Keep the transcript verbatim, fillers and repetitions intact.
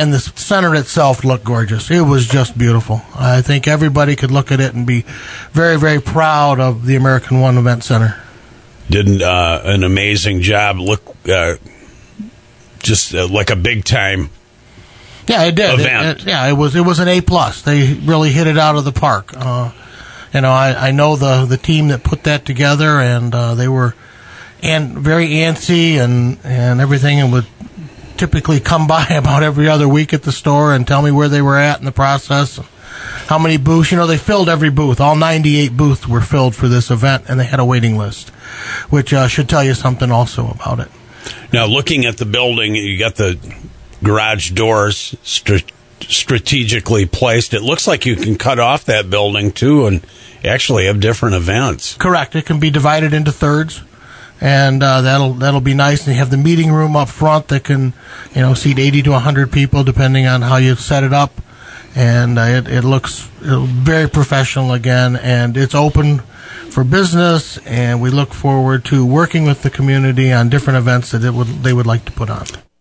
and the center itself looked gorgeous. It was just beautiful. I think everybody could look at it and be very, very proud of the American One Event Center. Did uh, an amazing job. Look, uh, just uh, like a big time. Yeah, it did. Event. It, it, yeah, it was. It was an A plus. They really hit it out of the park. Uh, you know, I, I know the the team that put that together, and uh, they were and very antsy and and everything, and would typically come by about every other week at the store and tell me where they were at in the process, how many booths. You know, they filled every booth. All ninety-eight booths were filled for this event, and they had a waiting list, which uh, should tell you something also about it. Now, looking at the building, you got the garage doors st- strategically placed. It looks like you can cut off that building, too, and actually have different events. Correct. It can be divided into thirds, and uh, that'll that'll be nice. And you have the meeting room up front that can, you know, seat eighty to one hundred people, depending on how you set it up. And uh, it, it looks very professional again, and it's open for business, and we look forward to working with the community on different events that it would they would like to put on.